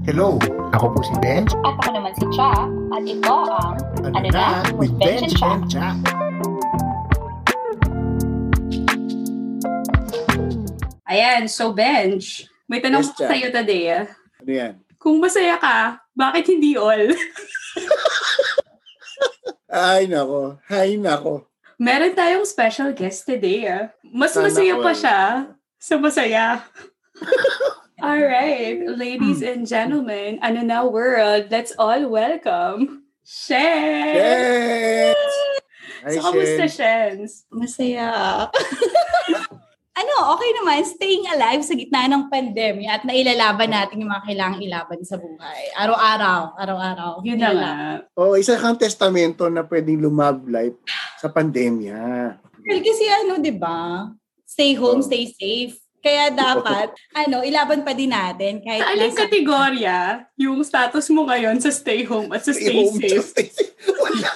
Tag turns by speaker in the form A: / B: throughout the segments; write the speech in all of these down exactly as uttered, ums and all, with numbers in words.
A: Hello, ako po si Benj.
B: At ako naman si Cha. At ito ang
A: Ano, ano na with Benj and Cha. Cha.
C: Ayan, so Benj, may tanong
D: Yes,
C: ko sa iyo today.
D: Ano yan?
C: Kung masaya ka, bakit hindi all?
D: Ay, nako. Ay, nako.
C: Meron tayong special guest today. Ah. Mas
D: Sana
C: masaya pa
D: all.
C: siya sa masaya. Alright, ladies and gentlemen, ano na world, let's all welcome Shen!
D: Yes! Hi,
C: So, kamusta,
D: Shen.
C: Shens?
E: Masaya. Ano, okay naman, staying alive sa gitna ng pandemya at nailalaban natin yung mga kailangang ilaban sa buhay. Araw-araw, araw-araw.
C: Yun na nga.
D: Oh, isa kang testamento na pwedeng lumab life sa pandemya.
E: Well, kasi ano, di ba? Stay home,
D: Oh.
E: stay safe. Kaya dapat, ano, ilaban pa din natin. Kahit
C: Sa aling
E: nasa-
C: kategorya, yung status mo ngayon sa stay home at sa stay,
D: home,
C: safe?
D: stay safe. Wala.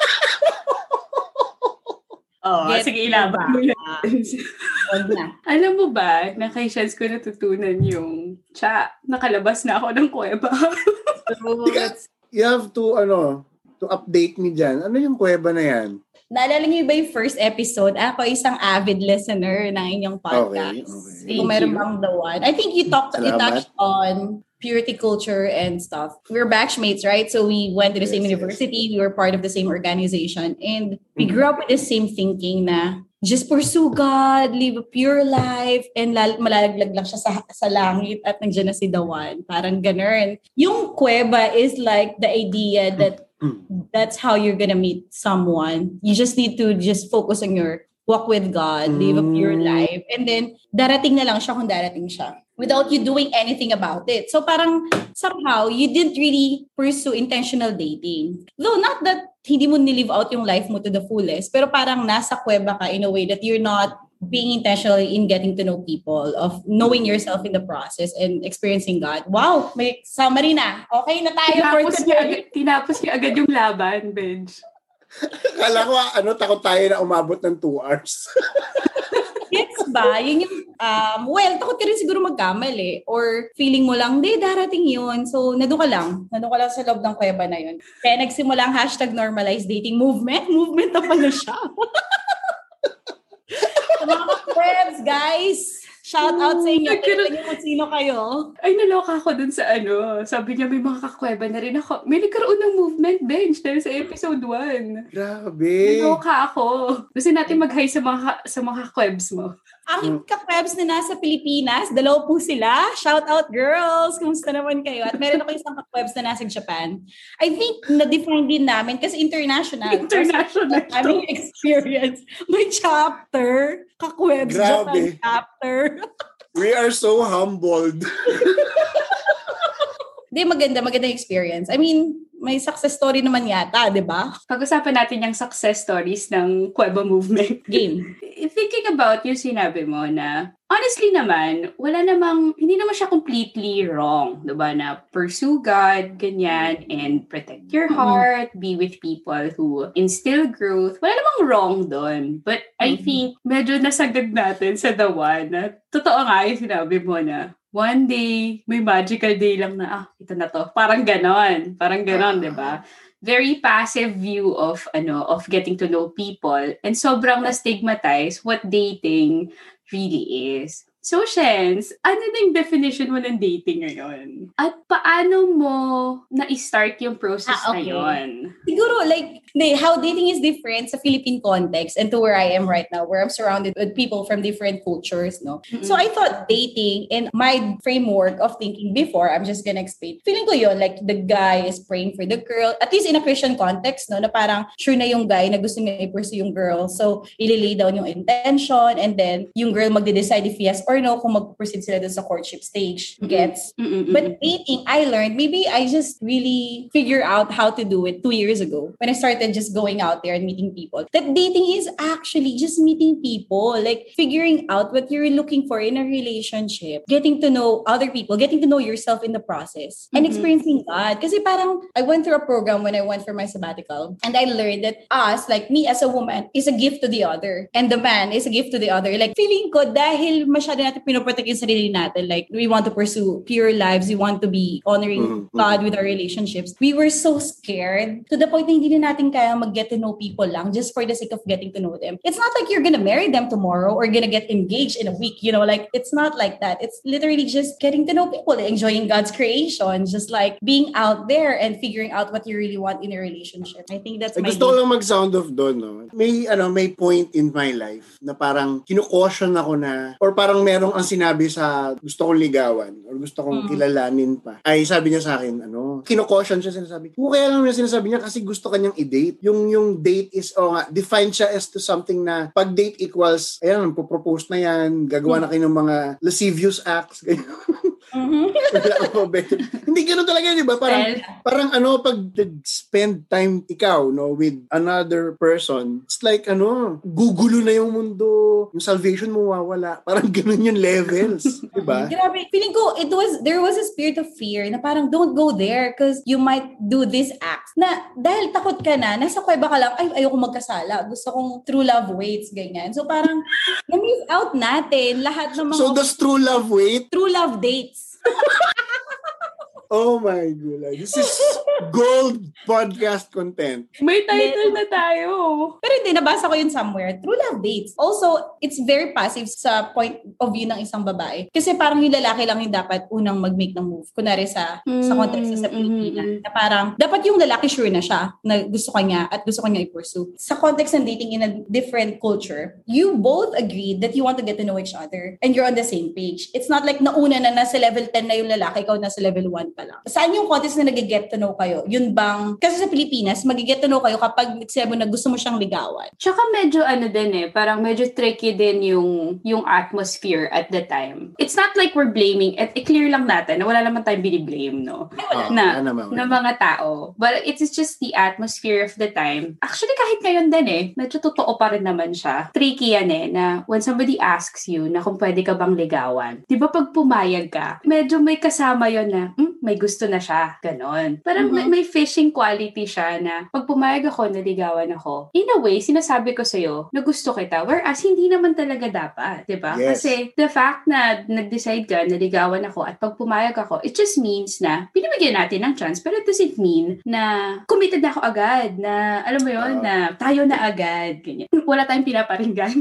C: Oh,
E: Get
C: sige, ilaban mo yan.
E: Huwag na.
C: Alam mo ba, na kay Shens ko natutunan yung, Cha, nakalabas na ako ng kuweba.
E: So,
D: Tika- You have to, ano, to update me dyan. Ano yung kuweba na yan?
E: naalala niyo ba yung first episode? Ako isang avid listener ng inyong podcast.
D: Okay,
C: okay.
E: Kung meron bang the one. I think you talked, you
D: Salamat.
E: touched on purity culture and stuff. We were batchmates, right? So we went to the same
D: Yes, yes.
E: university. We were part of the same organization. And we
D: Mhm.
E: grew up with the same thinking na just pursue God, live a pure life, and lal- malalaglag lang siya sa, sa langit at nandiyan na si the one. Parang ganun. Yung kuweba is like the idea that that's how you're gonna meet someone. You just need to just focus on your walk with God, live a pure
D: Mm.
E: life, and then darating na lang siya kung darating siya without you doing anything about it. So parang somehow you didn't really pursue intentional dating. Though not that hindi mo nilive out yung life mo to the fullest, pero parang nasa kuweba ka in a way that you're not being intentional in getting to know people, of knowing yourself in the process and experiencing God. Wow, may summary na. Okay na tayo for
C: Tinapos niya,
E: today.
C: agad, tinapos niya agad yung laban, Benj.
D: Kala ko, ano, takot tayo na umabot ng two hours.
E: Gets ba? Yun yung, um, well, takot ka rin siguro magkamali. Or feeling mo lang, di, darating yun. So, nandun ka lang. Nandun ka lang sa loob ng kuweba na yun. Kaya nagsimula ang hashtag normalized dating movement. Movement na pala siya. Sa mga webs, guys, shout out sa inyo.
C: Nagkaroon-
E: Tignan niyo kung sino kayo.
C: Ay, naloka ako dun sa ano. Sabi niya, may mga kakweba na rin ako. May nagkaroon ng movement, Benj, dahil sa episode one.
D: Grabe.
C: Naloka ako. Gusto natin mag-hi sa mga, sa mga kakwebs mo.
E: Ang ka-webs na nasa Pilipinas, dalawa po sila. Shout out, girls! Kumusta naman kayo? At meron ako isang ka-webs na nasa Japan. I think na-define din namin kasi international.
C: International
E: Kasi aming experience. May chapter. Ka-webs Japan
D: Grabe.
E: chapter.
D: We are so humbled.
E: Di, maganda, maganda yung experience. I mean, may success story naman yata, di ba?
C: Pag-usapan natin yung success stories ng Kuweba Movement.
E: Game.
C: Thinking about yung sinabi mo na, honestly naman, wala namang, hindi naman siya completely wrong. Diba? Na pursue God, ganyan, and protect your heart, be with people who instill growth. Wala namang wrong doon. But I
E: Mhm.
C: think, medyo nasagad natin sa the one na, totoo nga yung sinabi mo na, one day, may magical day lang na, ah, ito na to. Parang ganon. Parang ganon, di ba? Very passive view of ano of getting to know people, and sobrang na-stigmatize what dating really is. So, Shens, ano na yung definition mo ng dating ngayon? At paano mo na-start yung process
E: Ah,
C: na
E: okay.
C: yun?
E: Siguro, like, the, how dating is different sa Philippine context and to where I am right now, where I'm surrounded with people from different cultures, no?
C: Mm-mm.
E: So I thought dating in my framework of thinking before, I'm just gonna explain. Feeling ko yun, like, the guy is praying for the girl, at least in a Christian context, no? Na parang sure na yung guy na gusto niya i-pursue yung girl. So, ililay down yung intention, and then yung girl magde-decide if yes or no kung mag-proceed sila dun sa courtship stage. Gets?
C: Mm-mm.
E: But dating, I learned, maybe I just really figure out how to do it two years ago when I started just going out there and meeting people. That dating is actually just meeting people, like figuring out what you're looking for in a relationship, getting to know other people, getting to know yourself in the process, and
C: Mhm.
E: experiencing God. Kasi parang I went through a program when I went for my sabbatical, and I learned that us, like me as a woman, is a gift to the other, and the man is a gift to the other. Like feeling ko dahil masyado masyado natin pinoprotect yung sarili natin. Like, we want to pursue pure lives. We want to be honoring
D: Mm-hmm.
E: God with our relationships. We were so scared to the point na hindi na natin kaya mag-get to know people lang just for the sake of getting to know them. It's not like you're gonna marry them tomorrow or gonna get engaged in a week, you know, like, it's not like that. It's literally just getting to know people, enjoying God's creation, just like being out there and figuring out what you really want in a relationship. I think that's
D: Eh,
E: my
D: gusto ko lang mag-sound off doon, no? May, ano, may point in my life na parang kinukaution ako na, or parang merong ang sinabi sa gusto kong ligawan or gusto kong
E: Mm.
D: kilalanin pa. Ay, sabi niya sa akin, ano, kinukaution siya, sinasabi. Kung kaya lang niya sinasabi niya kasi gusto kanyang i-date. Yung, yung date is, oh nga, define siya as to something na pag date equals, ayan, propose na yan, gagawa na kayo ng mga lascivious acts, ganyan.
E: Mhm.
D: Wala ako, better. Hindi ganun talaga, di ba? Parang, parang ano, pag spend time ikaw, no, with another person, it's like, ano, gugulo na yung mundo, yung salvation mo wawala. Parang ganun yung levels, di ba?
E: Grabe. Feeling ko, it was, there was a spirit of fear na parang don't go there because you might do this act. Na dahil takot ka na, nasa kuweba ka lang, ay, ayoko magkasala. Gusto kong true love waits, ganyan. So parang, na-miss out natin lahat ng mga
D: So does true love wait?
E: true love dates.
D: Oh my God. This is gold podcast content.
C: May title na tayo.
E: Pero hindi, nabasa ko yun somewhere. True love dates. Also, it's very passive sa point of view ng isang babae. Kasi parang yung lalaki lang yung dapat unang mag-make ng move. Kunwari sa, mm, sa context sa Pilipinas.
C: mm,
E: Na parang, dapat yung lalaki sure na siya na gusto kanya at gusto kanya i-pursue. Sa context ng dating in a different culture, you both agreed that you want to get to know each other and you're on the same page. It's not like nauna na nasa level ten na yung lalaki, ikaw nasa level one pa lang. Saan yung context na nag-get to know kayo? Yun bang, kasi sa Pilipinas, mag-get to know kayo kapag nagsabi mo na gusto mo siyang ligawan.
C: Tsaka medyo ano din eh, parang medyo tricky din yung yung atmosphere at the time. It's not like we're blaming, at i-clear lang natin na wala naman tayong biniblame, no?
D: Oh,
C: na,
D: naman.
C: na mga tao. But it's just the atmosphere of the time. Actually, kahit ngayon din eh, medyo totoo pa rin naman siya. Tricky yan eh, na when somebody asks you na kung pwede ka bang ligawan, di ba pag pumayag ka, medyo may kasama yon na, hmm, may gusto na siya. Ganon. Parang
E: Mm-hmm.
C: may, may fishing quality siya na pag pumayag ako, naligawan ako, in a way, sinasabi ko sa'yo na gusto kita. Whereas, hindi naman talaga dapat. Diba?
D: Yes.
C: Kasi the fact na nag-decide ka, naligawan ako, at pag pumayag ako, it just means na pinibigyan natin ng chance, pero it doesn't mean na committed na ako agad, na alam mo yun,
D: Uh,
C: na tayo na agad. Ganyan. Wala tayong pinaparinggan.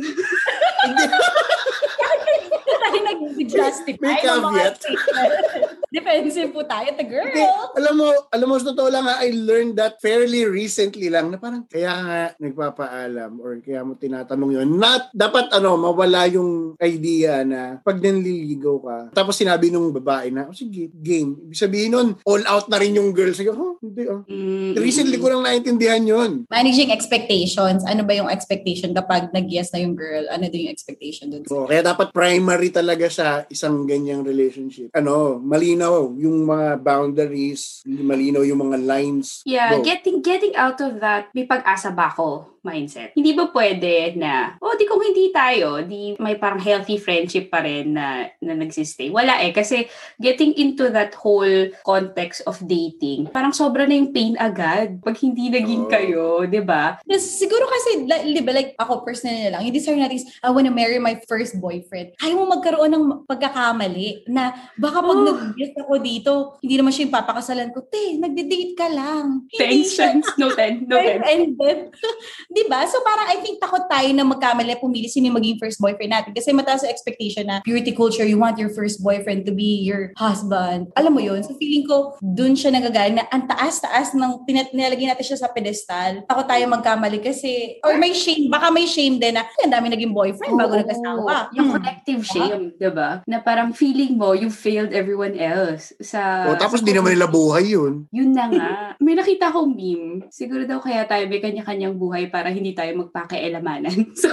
E: Tayo nag-justify.
D: May caveat.
E: Defensive po tayo, the girl.
D: Hindi, alam mo, alam mo, sa totoo lang ha, I learned that fairly recently lang na parang kaya nga nagpapaalam or kaya mo tinatanong yun. Not, dapat ano, mawala yung idea na pag nanliligaw ka, tapos sinabi nung babae na, oh, sige, game. Ibig sabihin nun, all out na rin yung girl. Sige, oh, hindi oh.
C: Mm-hmm.
D: Recently ko lang naintindihan yun.
E: Managing expectations. Ano ba yung expectation kapag nag-yes na yung girl? Ano din yung expectation dun?
D: So, kaya dapat primary talaga sa isang ganyang relationship. Ano, malinaw yung mga boundaries, malinaw yung mga lines.
C: Yeah,
D: Go.
C: getting getting out of that, may pag-asa ba ako mindset. Hindi ba pwede na, oh, di kung hindi tayo, di may parang healthy friendship pa rin na, na nagsistay. Wala eh, kasi getting into that whole context of dating, parang sobra na yung pain agad pag hindi naging
D: Oh.
C: kayo, di ba?
E: Yes, siguro kasi, like, di ba, like, ako personally lang, yung desire natin is, I wanna marry my first boyfriend. Ayaw mo magkaroon ng pagkakamali na baka pag
C: Oh.
E: nag-guest ako dito, hindi naman siya yung papakasalan ko, te, nagde-date ka lang. Hindi
C: Thanks,
E: siya
C: thanks. No ten, no ten.
E: and then, di ba? So parang I think takot tayo na magkamali, pumili sino yung maging first boyfriend natin. Kasi mataas sa expectation na purity culture, you want your first boyfriend to be your husband. Alam mo yun? So feeling ko, dun siya nagagaling na ang taas-taas ng pinat- nilagay natin siya sa pedestal. Takot tayo magkamali kasi, or may shame, baka may shame din na, ay, ang dami naging boyfriend bago
C: Oo.
E: nag-asawa.
C: Yung
E: Hmm.
C: collective shame, di ba? Na parang feeling mo, you failed everyone else. Sa,
D: O, tapos
C: sa
D: di naman nila buhay yun.
C: Yun na nga. May nakita akong meme. Siguro daw kaya tayo may kanya-kanyang buhay para hindi tayo magpakialamanan. So,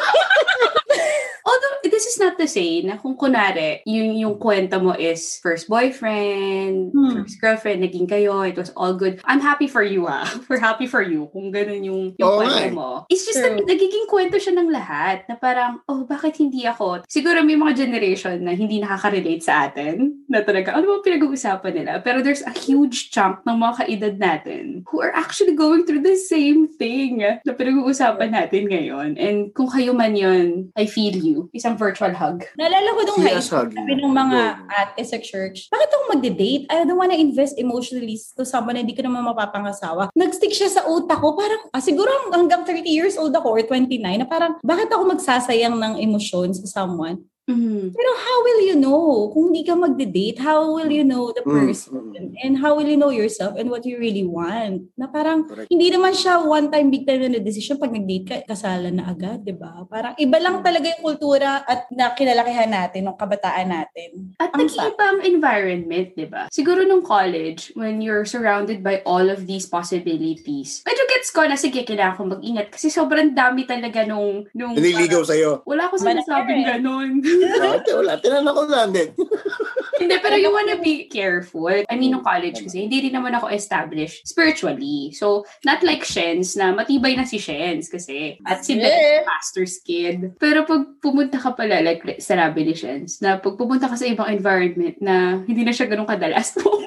C: although, this is not to say na kung kunwari, yung, yung kwenta mo is first boyfriend,
E: Hmm.
C: first girlfriend, naging kayo, it was all good. I'm happy for you, ah. We're happy for you kung ganun yung, yung
D: Oo
C: kwento
D: nga eh.
C: mo. It's just
E: True.
C: that nagiging kwento siya ng lahat na parang, oh, bakit hindi ako? Siguro may mga generation na hindi nakaka-relate sa atin na talaga, ano ba pinag-uusapan nila? Pero there's a huge chunk ng mga kaedad natin who are actually going through the same thing na pinag-uusapan natin ngayon. And kung kayo man yun, I feel you. Isang virtual hug.
E: Naalala ko nung
D: See
E: high
D: us
E: school,
D: hugging.
E: sabi ng mga
D: Go.
E: ate sa church, bakit ako magde-date? I don't wanna invest emotionally to someone na hindi ko naman mapapangasawa. Nag-stick siya sa utak ko, parang, ah, siguro hanggang thirty years old ako or twenty-nine, na parang, bakit ako magsasayang ng emosyon sa someone?
C: Mm-hmm.
E: Pero how will you know? Kung hindi ka magde-date, how will you know the person?
D: Mm, mm.
E: And how will you know yourself and what you really want? Na parang,
D: Correct.
E: hindi naman siya one-time, big time na decision. Pag nag-date ka, kasalan na agad, di ba? Parang iba lang talaga yung kultura at na kinalakihan natin, ng kabataan natin.
C: At
E: Ang
C: nag-iiba ang environment, di ba? Siguro nung college, when you're surrounded by all of these possibilities, medyo gets ko na, sige, kailangan ko mag-ingat kasi sobrang dami talaga nung... nung
D: Naliligaw sa'yo.
C: wala ko sinasabing ganon.
D: Ate, wala. Tinanong ko lang din.
C: Hindi, pero you wanna be careful. I mean, nung college kasi, hindi rin naman ako established spiritually. So, not like Shens na matibay na si Shens kasi. At si Beth,
E: Yeah.
C: pastor's kid. Pero pag pumunta ka pala, like sinabi ni Shens, na pag pumunta ka sa ibang environment na hindi na siya ganun kadalas po.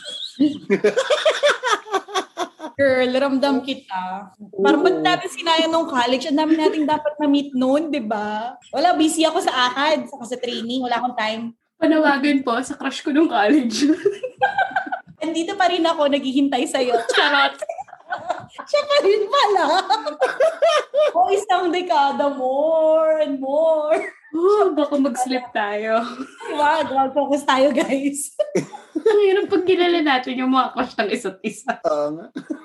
E: Girl, ramdam kita. Parang ba't natin sinayang nung college? Ang dami nating dapat na-meet noon, di ba? Wala, busy ako sa akad, saka sa training. Wala akong time.
C: Panawagan po sa crush ko nung college.
E: Andito pa rin ako, naghihintay sa'yo.
C: Charot.
E: Siya ka rin pala. O isang dekada, more and more.
C: Oh, baka mag-slip tayo.
E: Wow, wow, focus tayo, guys.
C: Ang hirap pag kilala natin yung mga crush ng isa't isa.
D: Oo nga.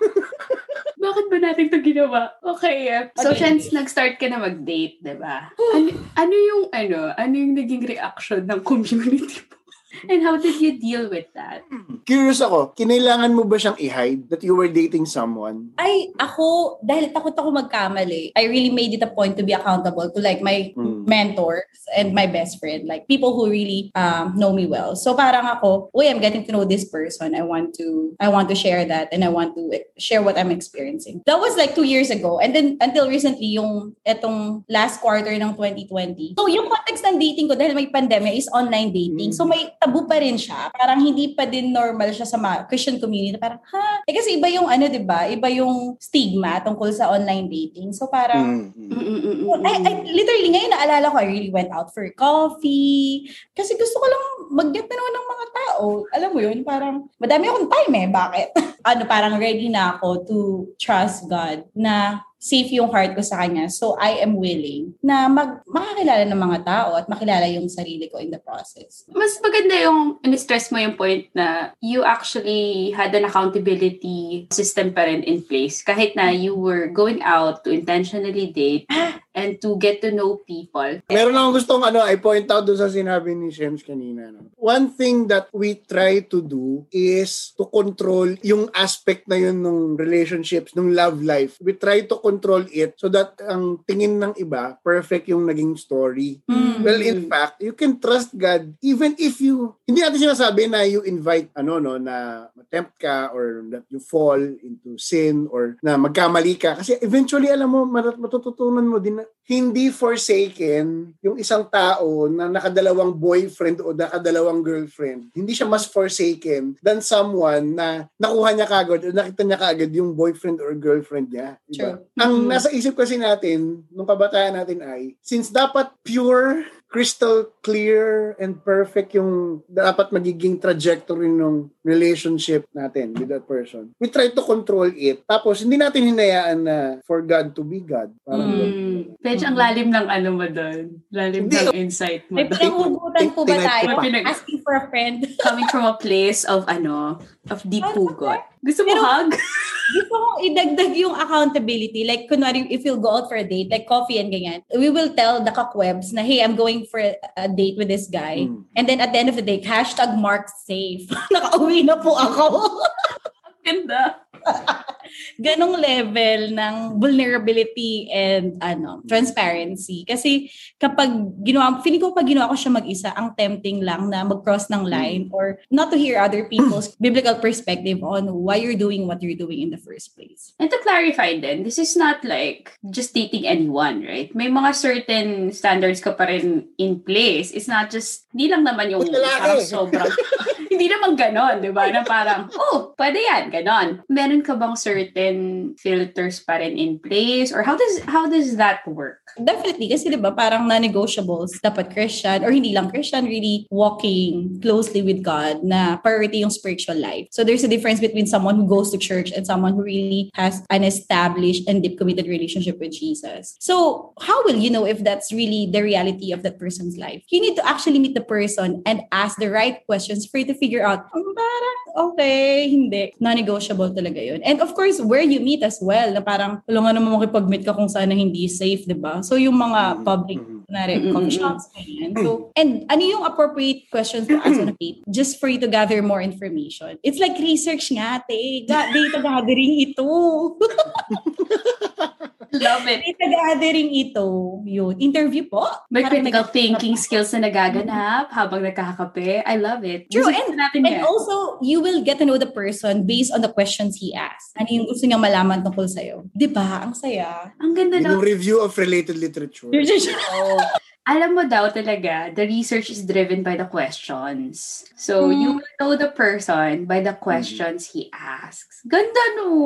C: Bakit ba natin ito ginawa? Okay. eh. So,
E: Okay.
C: since nag-start ka na mag-date, diba? Ano, ano yung, ano, ano yung naging reaction ng community mo? And how did you deal with that?
D: Curious ako, kinailangan mo ba siyang i-hide that you were dating someone?
E: Ay, ako, dahil takot ako magkamali, I really made it a point to be accountable to like my
D: Mm.
E: mentors and my best friend, like people who really um, know me well. So parang ako, uy, I'm getting to know this person. I want to, I want to share that and I want to share what I'm experiencing. That was like two years ago. And then until recently, yung etong last quarter ng twenty twenty. So yung context ng dating ko, dahil may pandemya, is online dating. So may tabu pa rin siya. Parang hindi pa din normal siya sa mga Christian community. Parang, ha? Eh kasi iba yung ano, diba? Iba yung stigma tungkol sa online dating. So parang,
D: Mm.
C: Mm-mm-mm-mm.
E: I, I, literally, ngayon naalala ko, I really went out for coffee. Kasi gusto ko lang mag-get to know ng mga tao. Alam mo yun, parang, madami akong time eh. Bakit? ano, parang ready na ako to trust God na safe yung heart ko sa Kanya. So, I am willing na mag, makakilala ng mga tao at makilala yung sarili ko in the process.
C: Mas maganda yung in-stress mo yung point na you actually had an accountability system pa rin in place. Kahit na you were going out to intentionally date and to get to know people.
D: Meron akong gustong ano, I point out doon sa sinabi ni Shems kanina. No? One thing that we try to do is to control yung aspect na yun ng relationships, ng love life. We try to control it so that ang tingin ng iba, perfect yung naging story.
E: Mm.
D: Well, in fact, you can trust God even if you, hindi natin sinasabi na you invite, ano no, na tempt ka or that you fall into sin or na magkamali ka. Kasi eventually, alam mo, mat- matututunan mo din na hindi forsaken yung isang tao na nakadalawang boyfriend o nakadalawang girlfriend. Hindi siya mas forsaken than someone na nakuha niya kagad o nakita niya kagad yung boyfriend or girlfriend niya. Diba?
E: True.
D: Ang
C: Mm.
D: nasa isip kasi natin, nung kabataan natin ay, since dapat pure, crystal clear, and perfect yung dapat magiging trajectory ng relationship natin with that person, we try to control it. Tapos, hindi natin hinayaan na for God to be God. Parang
C: Mm. Medyo ang lalim ng ano mo doon. Lalim
D: Hindi.
C: ng insight mo
E: May
C: doon.
E: pinanghugutan po ba
D: Tinay ko
E: tayo?
C: pa.
E: Asking for a friend.
C: Coming from a place of ano, of deep pugot. Gusto mo
E: Pero-
C: hug?
E: Gusto kong idagdag yung accountability. Like, kunwari, if you'll go out for a date, like coffee and ganyan, we will tell the kakwebs na, hey, I'm going for a, a date with this guy.
D: Mm.
E: And then at the end of the day, hashtag mark safe. Nakauwi na po ako.
C: Ganda.
E: Ganong level ng vulnerability and ano transparency. Kasi kapag ginawa, feeling ko pag ginawa ko siya mag-isa, ang tempting lang na mag-cross ng line or not to hear other people's biblical perspective on why you're doing what you're doing in the first place.
C: And to clarify then, this is not like just dating anyone, right? May mga certain standards ka pa rin in place. It's not just, hindi lang naman yung
D: Uy, lalaki.
C: parang sobrang, Hindi naman ganon, di ba? Na parang, oh, pwede yan, ganon. Meron ka bang certain filters pa rin in place? Or how does how does that work?
E: Definitely. Kasi diba, parang non-negotiables. Dapat Christian, or hindi lang Christian, really walking closely with God na priority yung spiritual life. So there's a difference between someone who goes to church and someone who really has an established and deep committed relationship with Jesus. So how will you know if that's really the reality of that person's life? You need to actually meet the person and ask the right questions for you to figure out, um, parang okay, hindi. Non-negotiable talaga yun. And of course, where you meet as well, na parang, wala nga naman makipag-meet ka kung saan na hindi safe, diba? So yung mga public, na rin, coffee shops, ganyan. So, and ano yung appropriate questions to ask on a date? Just for you to gather more information. It's like research nga, te. Ga- data gathering ito.
C: Love it.
E: Data gathering ito. Yun. Interview po.
C: May
E: Parang
C: critical
E: nag-
C: thinking skills na nagaganap habang nagkakape. I love it.
E: True.
C: Gusto
E: And,
C: natin
E: and
C: yan.
E: also, you will get to know the person based on the questions he asks. Ano yung gusto niyang malaman tungkol sa'yo. Di ba? Ang saya.
C: Ang ganda
D: Yung
C: na.
D: review of related literature.
C: Oh. Alam mo daw talaga, the research is driven by the questions. So,
E: Hmm.
C: you will know the person by the questions he asks. Ganda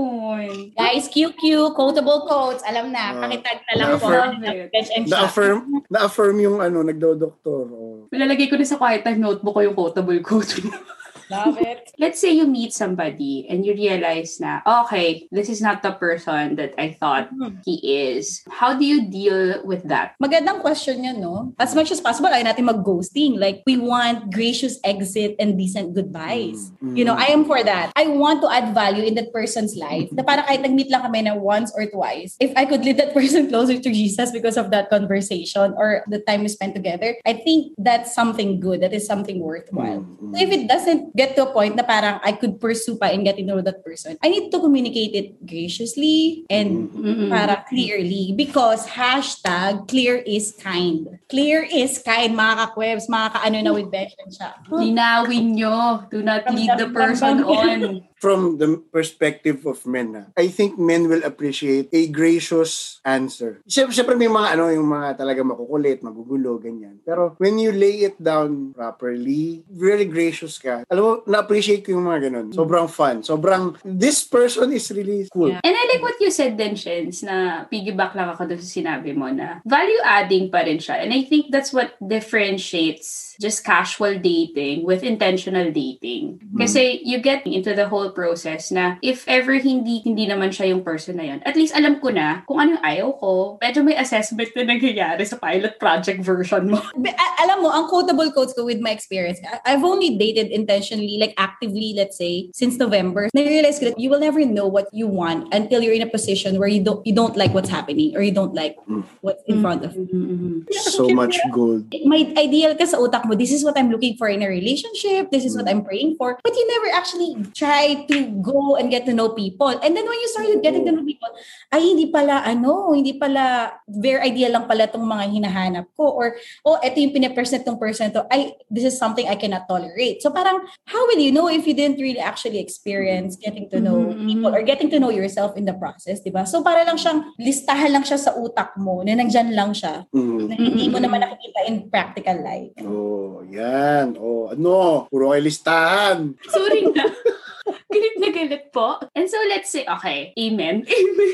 C: nun.
E: Guys, Q Q, quotable quotes. Alam na,
D: Ah.
E: pakitag na lang po.
C: Love it.
E: Bench and shot.
D: Na-affirm, na-affirm yung ano, nagdo-doktor. Oh.
C: Lalagay ko na sa quiet time notebook ko yung quotable quote.
E: Love it.
C: Let's say you meet somebody and you realize na, okay, this is not the person that I thought he is. How do you deal with that?
E: Magandang question yun, no? As much as possible, ayaw natin mag-ghosting. Like, we want gracious exit and decent goodbyes.
D: Mm.
E: You know, I am for that. I want to add value in that person's life. Na parang kahit nag-meet lang kami na once or twice, if I could lead that person closer to Jesus because of that conversation or the time we spent together, I think that's something good. That is something worthwhile.
D: Mm.
E: So if it doesn't get to a point na parang I could pursue pa and get to know that person, I need to communicate it graciously and
C: Mm-mm.
E: para clearly, because hashtag clear is kind. Clear is kind, mga kakwebs, mga kaano na with Bench and siya.
C: Linawin nyo. Do not lead the person on.
D: From the perspective of men, na, I think men will appreciate a gracious answer. Siyempre, siyempre may mga ano, yung mga talaga makukulit, magugulo, ganyan. Pero when you lay it down properly, very gracious ka. Alam mo, na-appreciate ko yung mga ganun. Sobrang fun. Sobrang, this person is really cool.
E: Yeah.
C: And I like what you said then, Shens, na piggyback lang ako doon sa sinabi mo na value-adding pa rin siya. And I think that's what differentiates just casual dating with intentional dating. Kasi you get into the whole process na if ever hindi hindi naman siya yung person na yun, at least alam ko na kung ano yung ayaw ko. Medyo may assessment na nangyayari sa pilot project version mo.
E: But, a- alam mo, ang quotable quotes ko with my experience, I- I've only dated intentionally, like actively, let's say, since November. Na-realize ko that you will never know what you want until you're in a position where you don't you don't like what's happening or you don't like what's in front of you.
C: Mm-hmm.
D: So much gold.
E: May ideal ka sa utak mo, this is what I'm looking for in a relationship, this is what I'm praying for, but you never actually try to go and get to know people. And then when you started getting to know people, ay hindi pala ano, hindi pala very ideal lang pala tong mga hinahanap ko, or oh, eto yung pinapresent tong person to, ay this is something I cannot tolerate. So parang how will you know if you didn't really actually experience getting to know
C: Mm-hmm.
E: people or getting to know yourself in the process, di ba? So para lang siyang listahan lang siya sa utak mo na nandyan lang siya,
D: Mm.
E: na hindi mo naman nakikita in practical life.
D: Oh, yan. Oh, ano, puro kayo listahan.
C: Sorry na. Galit na galit po. And so let's say, okay, amen. Amen.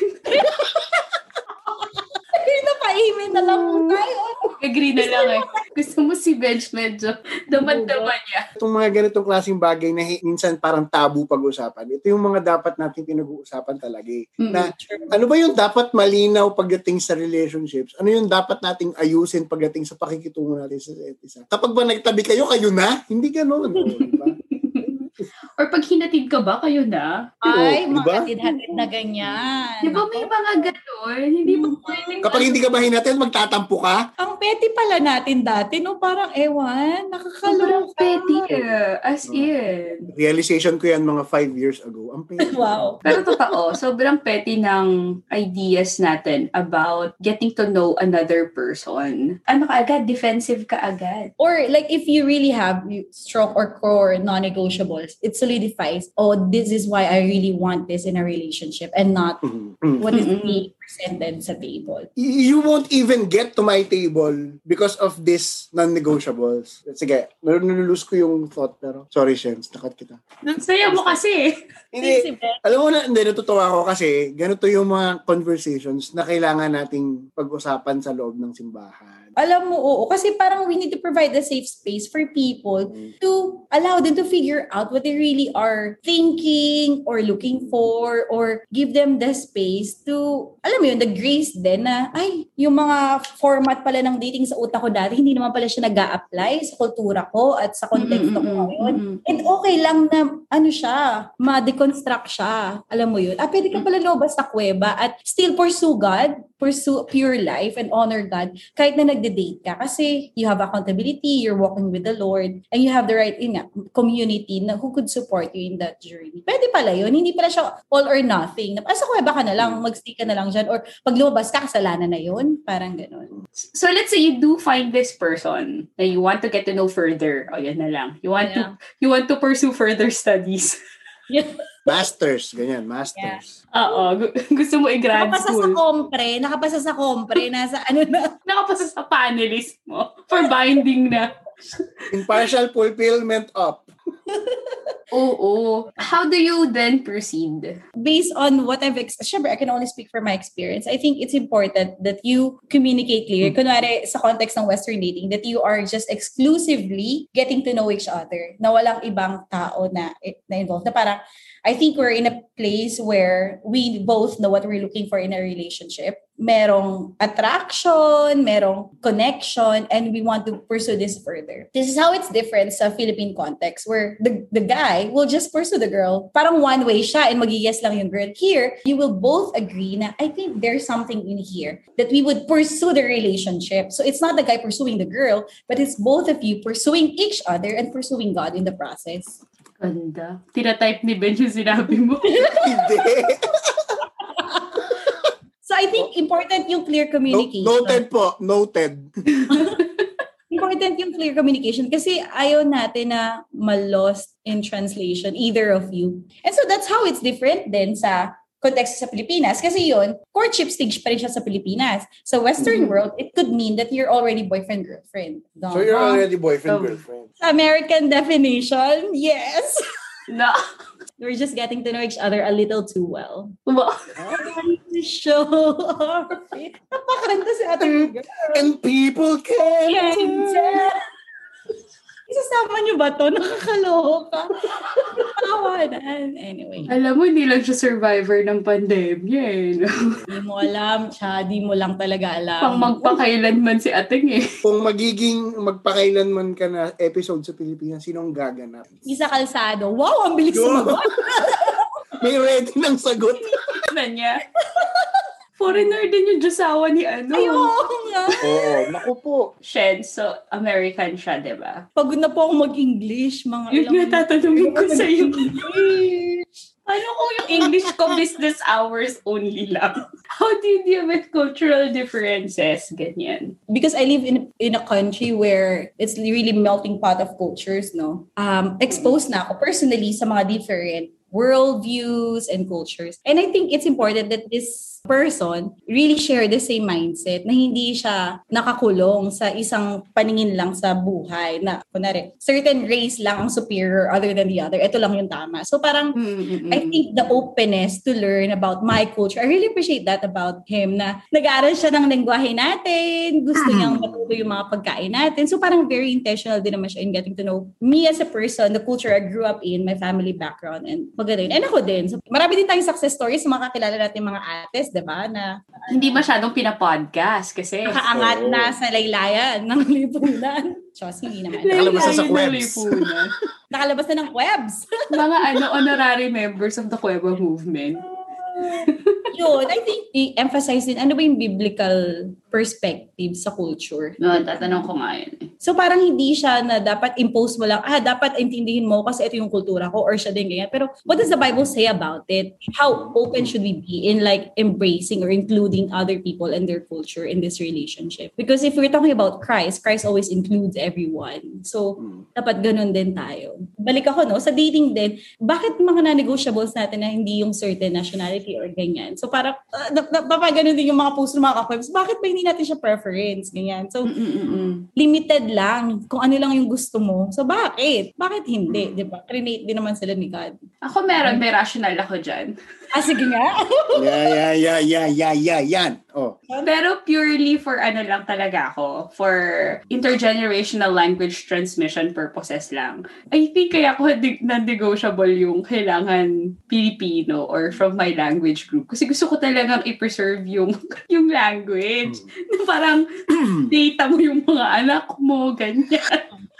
E: Ay, napa-amen na lang po tayo.
C: Agree na lang eh. Gusto mo si Bench medyo damad-damad niya.
D: Itong mga ganitong klaseng bagay na hi- minsan parang tabu pag-usapan. Ito yung mga dapat natin pinag-uusapan talaga eh. Na ano ba yung dapat malinaw pagdating sa relationships? Ano yung dapat nating ayusin pagdating sa pakikitungo natin sa isa't isa? Kapag ba nagtabi kayo, kayo na? Hindi gano'n. O, diba?
C: Or pag hinatid ka ba, kayo na?
E: Ay,
D: Oo,
E: mga
D: diba?
E: hatid-hatid na ganyan.
C: Di ba may mga gano'n? Hindi mo pwedeng...
D: Kapag hindi ka ba hinatid, magtatampo ka?
E: Ang petty pala natin dati, no? Parang, ewan,
C: Sobrang
E: nakakaloka.
C: petty eh. As in.
D: Realization ko yan mga five years ago. Ang pwede.
E: Wow.
C: Pero totoo, sobrang petty ng ideas natin about getting to know another person. Ano ka agad? Defensive ka agad.
E: Or like if you really have strong or core non-negotiables, it's solidifies, oh, this is why I really want this in a relationship and not
D: Mm-hmm.
E: what is being presented sa table.
D: You won't even get to my table because of this non-negotiables. Sige, nalulus ko yung thought pero sorry, Shens, nakat kita.
C: Saya mo kasi.
D: Hindi, alam mo na, hindi, natutuwa ako kasi ganito yung mga conversations na kailangan nating pag-usapan sa loob ng simbahan.
E: Alam mo, oo. Kasi parang we need to provide a safe space for people to allow them to figure out what they really are thinking or looking for or give them the space to, alam mo yun, the grace din na, ay, yung mga format pala ng dating sa utak ko dati, hindi naman pala siya nag-a-apply sa kultura ko at sa context ko ngayon. And okay lang na, ano siya, ma-deconstruct siya. Alam mo yun. Ah, pwede ka pala lobas sa kuweba at still pursue God, pursue pure life and honor God kahit na nagde-date ka. Kasi you have accountability, you're walking with the Lord, and you have the right in a community na who could support you in that journey. Pwede pala yun. Hindi pala siya all or nothing. Ah, sa kuweba ka na lang, mag-stay ka na lang dyan, or pag lumabas ka, kasalanan na yun. Parang ganun.
C: So let's say you do find this person that you want to get to know further. O yan na lang. You want
E: Yeah.
C: to you want to pursue further studies.
E: Yeah.
D: Masters, ganyan, masters.
C: Oo. gu- Gusto mo i-grad
E: Nakapasa sa
C: school.
E: kompre, nakapasa sa kompre, nasa ano na.
C: Nakapasa sa panelist mo for binding na.
D: Impartial fulfillment up.
C: Oo. How do you then proceed?
E: Based on what I've, ex- syempre, I can only speak from my experience. I think it's important that you communicate clear. Kunwari, sa context ng Western dating, that you are just exclusively getting to know each other. Na walang ibang tao na, na involved. Na parang, I think we're in a place where we both know what we're looking for in a relationship. Merong attraction, merong connection, and we want to pursue this further. This is how it's different sa Philippine context where the, the guy will just pursue the girl. Parang one way siya and mag-yes lang yung girl. Here, you will both agree na I think there's something in here that we would pursue the relationship. So it's not the guy pursuing the girl, but it's both of you pursuing each other and pursuing God in the process.
C: Ganda. Tinatype ni Ben yung sinabi mo.
D: Hindi.
E: So I think important yung clear
D: No,
E: communication.
D: noted po, noted.
E: Important yung clear communication kasi ayaw natin na ma-lost in translation, either of you. And so that's how it's different din sa context sa Pilipinas. Kasi yun, courtship stage pa rin siya sa Pilipinas. Sa Western world, it could mean that you're already boyfriend-girlfriend.
D: So you're already boyfriend,
C: Um,
D: girlfriend.
E: Sa American definition, yes.
C: No.
E: We're just getting to know each other a little too well.
C: Wow.
E: Show our faith. Napakaranta si ating girl.
D: And people can.
E: Isasama niyo ba to? Nakakaloka. Nakakawanan. Anyway.
C: Alam mo, hindi lang siya survivor ng pandemya eh. No?
E: Di mo alam, siya, di mo lang talaga alam.
C: Pang magpakailanman si ating eh.
D: Kung magiging magpakailanman ka na episode sa Pilipinas, sinong gaganap?
E: Isa kalsado. Wow, ang bilis
D: Yo!
E: sumagot.
D: May ready ng sagot.
C: Na niya. Foreigner din yung Diyosawa ni ano.
E: Ayoko nga.
D: Oo, naku po.
C: Shen, so American siya, di ba?
E: Pagod na po ako mag-English. Mga
C: Yun
E: ilang-
C: nga tatanungin ko sa'yo.
E: English.
C: Ano kung yung English ko business hours only lang? How do you deal with cultural differences? Ganyan.
E: Because I live in in a country where it's really melting pot of cultures, no? Um, exposed na ako personally sa mga different worldviews and cultures. And I think it's important that this person really share the same mindset na hindi siya nakakulong sa isang paningin lang sa buhay na, kunwari, certain race lang ang superior other than the other. Ito lang yung tama. So parang,
C: Mm-mm.
E: I think the openness to learn about my culture, I really appreciate that about him na nag-aaral siya ng lengguwahe natin, gusto niyang matuto yung mga pagkain natin. So parang very intentional din naman siya in getting to know me as a person, the culture I grew up in, my family background, and maganda yun. And ako din. So, marami din tayong success stories sa mga kakilala natin mga ates, diba? Na
C: Hindi masyadong pinapodcast kasi.
E: nakaangat
D: Oo.
E: na sa laylayan ng lipunan. Chos, hindi naman.
D: Nakalabas na sa
C: Laylayan ng
D: webs.
C: lipunan.
E: Nakalabas na ng webs.
C: Mga ano, honorary members of the Cueva movement.
E: Yun, I think i-emphasize din, ano ba yung biblical perspective sa culture.
C: No, tatanong ko nga yun. eh.
E: So parang hindi siya na dapat impose mo lang, ah, dapat intindihin mo kasi ito yung kultura ko or siya din ganyan. Pero what does the Bible say about it? How open should we be in like embracing or including other people and their culture in this relationship? Because if we're talking about Christ, Christ always includes everyone. So dapat ganun din tayo. Balik ako, no? Sa dating din, bakit mga non-negotiables natin na hindi yung certain nationality or ganyan? So parang, uh, napapaganon din yung mga post ng mga kakwebs, bakit ba hindi natin siya preference? Ganyan. So,
C: Mm-mm-mm.
E: limited lang kung ano lang yung gusto mo. So, bakit? Bakit hindi? Di ba? Create din naman sila ni God.
C: Ako meron, may rational ako dyan.
E: Ah, sige nga.
D: Yeah, yeah, yeah, yeah, yeah, yeah, yan. Oh.
C: Pero purely for ano lang talaga ako, for intergenerational language transmission purposes lang. I think kaya ko di- non-negotiable yung kailangan Filipino or from my language group. Kasi gusto ko talagang i-preserve yung, yung language. Na parang data mo yung mga anak mo, ganyan.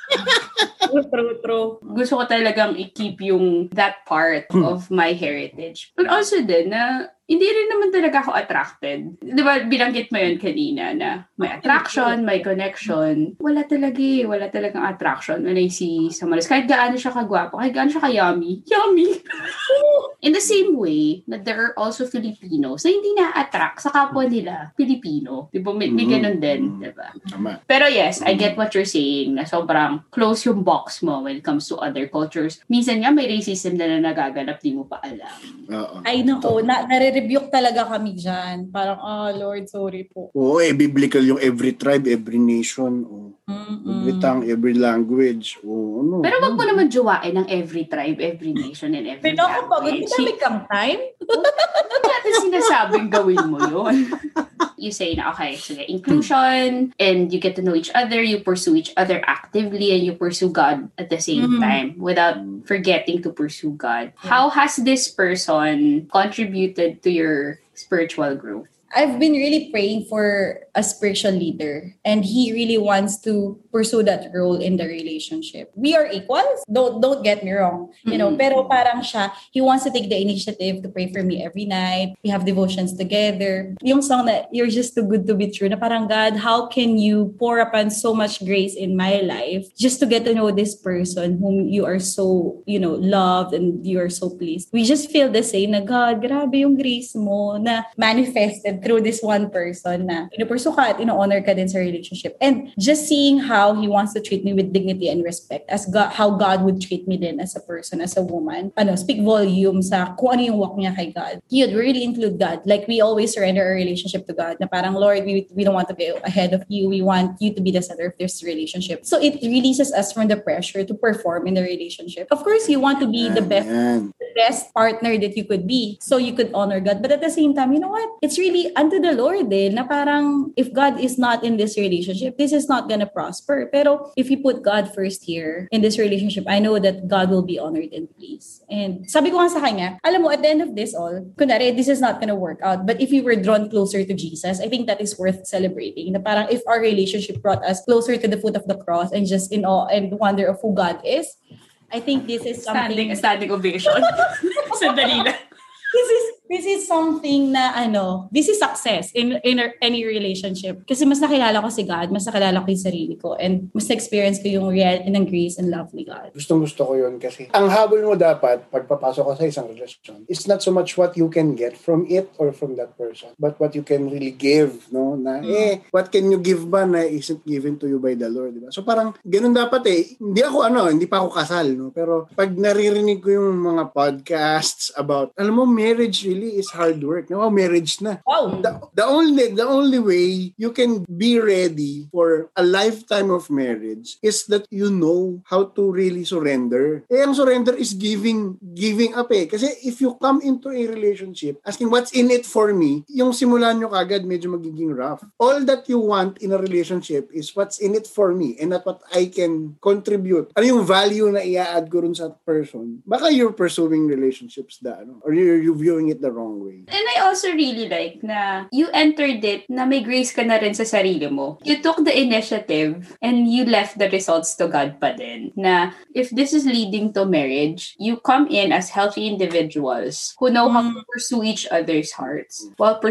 E: True, true, true.
C: Gusto ko talagang i-keep yung that part of my heritage. But also din na hindi rin naman talaga ako attracted. Di ba, binanggit mo yun kanina na may attraction, may connection. Wala talaga eh. Wala talagang attraction when I see someone else. Kahit gaano siya kagwapo, kahit gaano siya ka-yummy. Yummy! In the same way, na there are also Filipinos na hindi na-attract sa kapwa nila, Pilipino. Di ba, may, may ganun din. Di ba?
D: Tama.
C: Pero yes, I get what you're saying na sobrang close yung box mo when it comes to other cultures. Minsan nga may racism na, na nagaganap, di mo pa alam.
D: Oo.
E: Ay, nako. Na, nare-rebuke talaga kami dyan. Parang, oh, Lord, sorry po.
D: Oo, eh, biblical yung every tribe, every nation, oh. Every tongue, every language. Oh, ano.
C: Pero wag mo naman jowain ng every tribe, every nation, and every
E: Pero ako pagod,
C: language.
E: madami kang time.
C: Huwag natin sinasabing gawin mo yun. You say na, okay, so inclusion, and you get to know each other, you pursue each other actively, and you pursue God at the same
E: Mm-hmm.
C: time without forgetting to pursue God. How has this person contributed to your spiritual growth?
E: I've been really praying for a spiritual leader, and he really wants to pursue that role in the relationship. We are equals. Don't don't get me wrong, you know.
C: Mm-hmm.
E: Pero parang siya, he wants to take the initiative to pray for me every night. We have devotions together. Yung song na "You're Just Too Good to Be True," na parang, God, how can you pour upon so much grace in my life just to get to know this person whom you are so, you know, loved and you are so pleased. We just feel the same na, God, grabe yung grace mo na manifested through this one person na pinupursue ka at ino-honor ka din sa relationship. And just seeing how he wants to treat me with dignity and respect as God, how God would treat me din as a person, as a woman. Ano, speak volume sa kung ano yung walk niya kay God. Yun, we really include God. Like, we always surrender our relationship to God na parang, Lord, we, we don't want to go ahead of you. We want you to be the center of this relationship. So it releases us from the pressure to perform in the relationship. Of course, you want to be the best,
D: Yan.
E: the best partner that you could be so you could honor God. But at the same time, you know what? It's really unto the Lord eh, na parang if God is not in this relationship, this is not gonna prosper. Pero if you put God first here in this relationship, I know that God will be honored and pleased. And sabi ko nga sa kanya, alam mo, at the end of this all, kunwari, this is not gonna work out. But if we were drawn closer to Jesus, I think that is worth celebrating. Na parang if our relationship brought us closer to the foot of the cross and just in awe and wonder of who God is, I think this is something...
C: Standing, standing ovation. Sandali lang.
E: This is this is something na ano, this is success in in any relationship. Kasi mas nakilala ko si God, mas nakilala ko yung sarili ko, and mas na-experience ko yung reality ng grace and love ni God.
D: Gustong-gusto ko yun kasi ang habol mo dapat pagpapasok ka sa isang relasyon, it's not so much what you can get from it or from that person, but what you can really give, no? Na, mm. eh, what can you give ba na isn't given to you by the Lord, di ba? So parang, ganun dapat eh. Hindi ako ano, hindi pa ako kasal, no? Pero pag naririnig ko yung mga podcasts about, alam mo, marriage really is hard work. No, marriage na.
E: Wow.
D: The, the only the only way you can be ready for a lifetime of marriage is that you know how to really surrender. Eh, ang surrender is giving giving up eh. Kasi if you come into a relationship asking what's in it for me, yung simulan nyo kagad medyo magiging rough. All that you want in a relationship is what's in it for me and not what I can contribute. Ano yung value na i-add ko rin sa person? Baka you're pursuing relationships da, ano? Or you're, you're viewing it the wrong way.
C: And I also really like na you entered it na may grace ka na rin sa sarili mo. You took the initiative and you left the results to God pa din. Na if this is leading to marriage, you come in as healthy individuals who know how to pursue each other's hearts while pursuing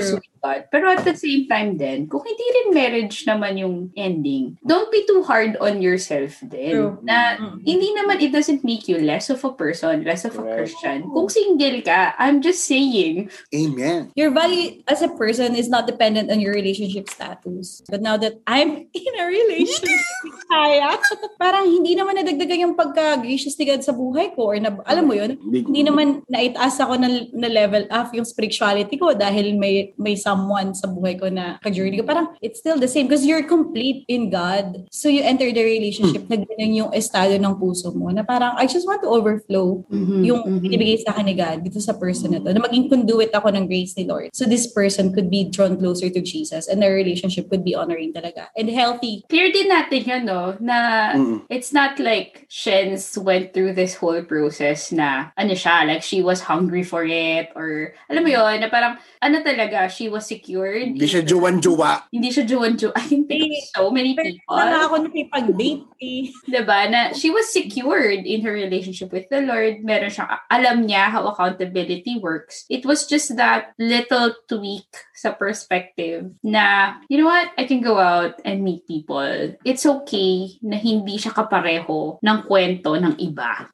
C: God. Pero at the same time din, kung hindi rin marriage naman yung ending, don't be too hard on yourself din.
E: True.
C: Na
E: Mm-hmm.
C: hindi naman, it doesn't make you less of a person, less of a
D: Correct.
C: Christian. Kung single ka, I'm just saying.
D: Amen.
E: Your value as a person is not dependent on your relationship status. But now that I'm in a relationship with Kaya, parang hindi naman nadagdagan yung pagka-gracious ni God sa buhay ko. Or na, alam mo yun,
D: Big-
E: hindi naman naitaas ako na, na level up yung spirituality ko dahil may may someone sa buhay ko na ka-journey ko. Parang it's still the same because you're complete in God. So you enter the relationship na ganun yung estado ng puso mo na parang I just want to overflow yung binibigay sa akin ni God dito sa person na to. Na maging conduit ako ng grace ni Lord. So this person could be drawn closer to Jesus and the relationship could be honoring talaga and healthy.
C: Clear din natin yun, no? Na
D: Mm-mm.
C: it's not like Shens went through this whole process na, ano siya, like she was hungry for it or, alam mo yun, na parang, ano talaga, she was secured.
D: Hindi siya jowan-jowa.
C: Hindi siya juwan-juwan. I can think of so many
E: Pero
C: people.
E: na ako nakipag-date eh.
C: Diba? Na she was secured in her relationship with the Lord. Meron siyang, alam niya how accountability works. It was just that little tweak sa perspective na, you know what? I can go out and meet people. It's okay na hindi siya kapareho ng kwento ng iba.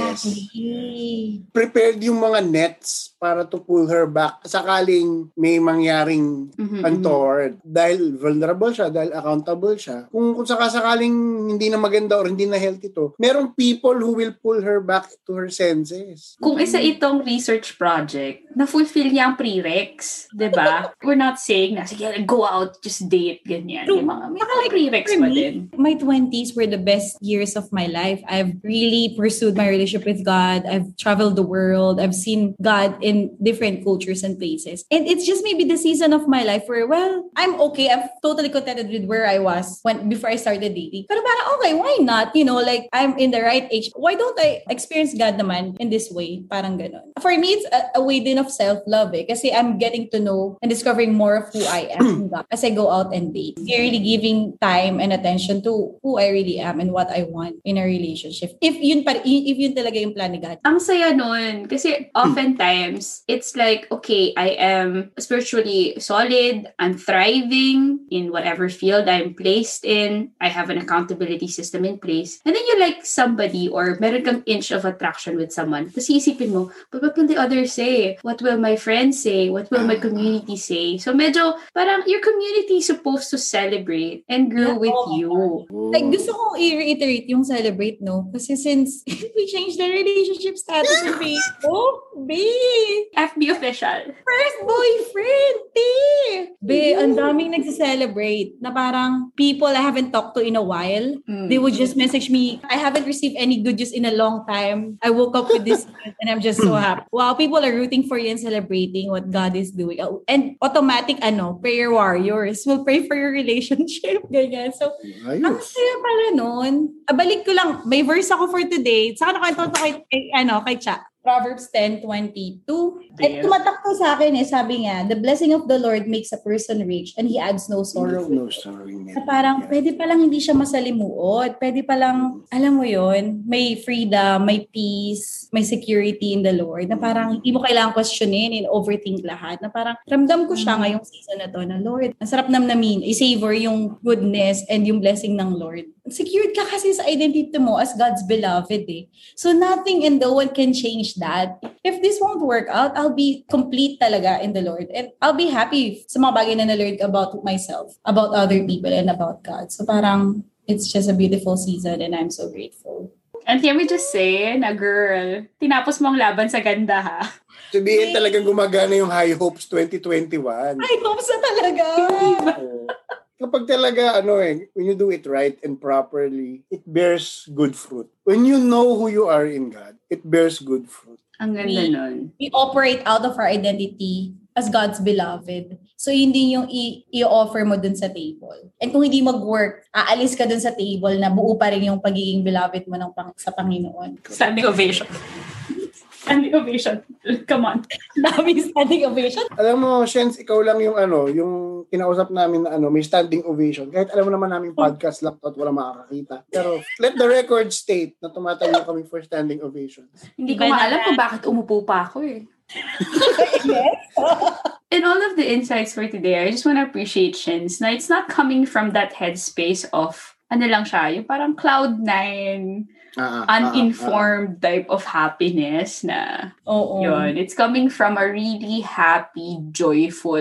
E: Exactly.
D: Prepared yung mga nets para to pull her back sakaling may mangyaring
C: Mhm,
D: untoward. Dahil vulnerable siya, dahil accountable siya. Kung, kung sakasakaling hindi na maganda or hindi na healthy to, merong people who will pull her back to her senses.
C: Kung isa itong research project, na-fulfill niya ang prereqs. Diba? We're not saying na, sige, go out, just date, ganyan.
E: True.
C: Yung mga, may
E: Baka
C: mga
E: like,
C: prereqs
E: for
C: pa
E: me,
C: din.
E: my twenties were the best years of my life. I've really pursued my relationship with God. I've traveled the world. I've seen God in different cultures and places. And it's just maybe the season of my life where, well, I'm okay. I'm totally contented with where I was when before I started dating. Pero parang, okay, why not? You know, like, I'm in the right age. Why don't I experience God naman in this way? Parang ganun. For me, it's a, a way din of self-love eh. Kasi I'm getting to know and discovering more of who I am in God as I go out and date. You're really giving time and attention to who I really am and what I want in a relationship. If yun, pa, if yun talaga yung plan ni God.
C: Ang saya nun. Kasi oftentimes, it's like, okay, I am spiritually solid. I'm thriving in whatever field I'm placed in. I have an accountability system in place. And then you like somebody or meron kang inch of attraction with someone. Tapos isipin mo, but what will the others say? What will my friends say? What will my community say? So medyo, parang your community is supposed to celebrate and grow
E: Yeah,
C: with
E: oo.
C: you.
E: Like, gusto kong i-reiterate yung celebrate, no? Kasi since we changed the relationship status on Facebook, babe,
C: F B official.
E: first boyfriend, babe. Babe, ang daming nagsa-celebrate na parang people I haven't talked to in a while,
C: Mm.
E: they would just message me, I haven't received any good news in a long time. I woke up with this news and I'm just so happy. Wow, people are rooting for you and celebrating what God is doing. Oh, and automatic, ano, prayer warriors will pray for your relationship. Ganyan. So, ang
D: Ayos.
E: saya pala nun. Ah, balik ko lang, may verse ako for today. Saka nakwento ko kay, kay, ano, kay Cha. Proverbs ten twenty-two. At
C: Damn.
E: tumatak to sa akin eh, sabi nga, the blessing of the Lord makes a person rich and He adds no sorrow.
D: No sorrow in it.
E: Na parang,
D: Yeah.
E: pwede palang hindi siya masalimuot. Pwede palang, alam mo yon, may freedom, may peace, may security in the Lord. Na parang, hindi mo kailangan questionin and overthink lahat. Na parang, ramdam ko siya ngayong season na to, na Lord, ang sarap namnamin, i-savor yung goodness and yung blessing ng Lord. Secured ka kasi sa identity mo as God's beloved eh. So nothing and no one can change that. If this won't work out, I'll be complete talaga in the Lord. And I'll be happy sa mga bagay na na-learn about myself, about other people, and about God. So parang, it's just a beautiful season and I'm so grateful.
C: And can we just say, na girl, tinapos mo ang laban sa ganda ha.
D: Sabihin talagang gumagana yung High Hopes twenty twenty-one.
E: I hope so talaga!
D: Oo. Kapag talaga, ano eh, when you do it right and properly, it bears good fruit. When you know who you are in God, it bears good fruit.
C: Ang ganda
E: We-
C: nun.
E: We operate out of our identity as God's beloved. So, yun din yung i- i-offer mo dun sa table. And kung hindi mag-work, aalis ka dun sa table na buo pa rin yung pagiging beloved mo ng pang- sa Panginoon.
C: Standing ovation. Standing ovation. Come on.
E: Dami standing ovation.
D: Alam mo, Shens, ikaw lang yung ano, yung kinausap namin na ano, may standing ovation. Kahit alam mo naman namin podcast lang to at wala makakakita. Pero let the record state na tumatayo kami for standing ovation.
C: Hindi ko
E: Iba na
C: maalam
E: yan.
C: kung bakit umupo pa ako eh.
E: Yes.
C: In all of the insights for today, I just want to appreciate Shins na it's not coming from that headspace of, ano lang siya, yung parang cloud nine,
D: Uh, uh,
C: uninformed uh, uh, type of happiness na
E: Oo.
C: yun. It's coming from a really happy, joyful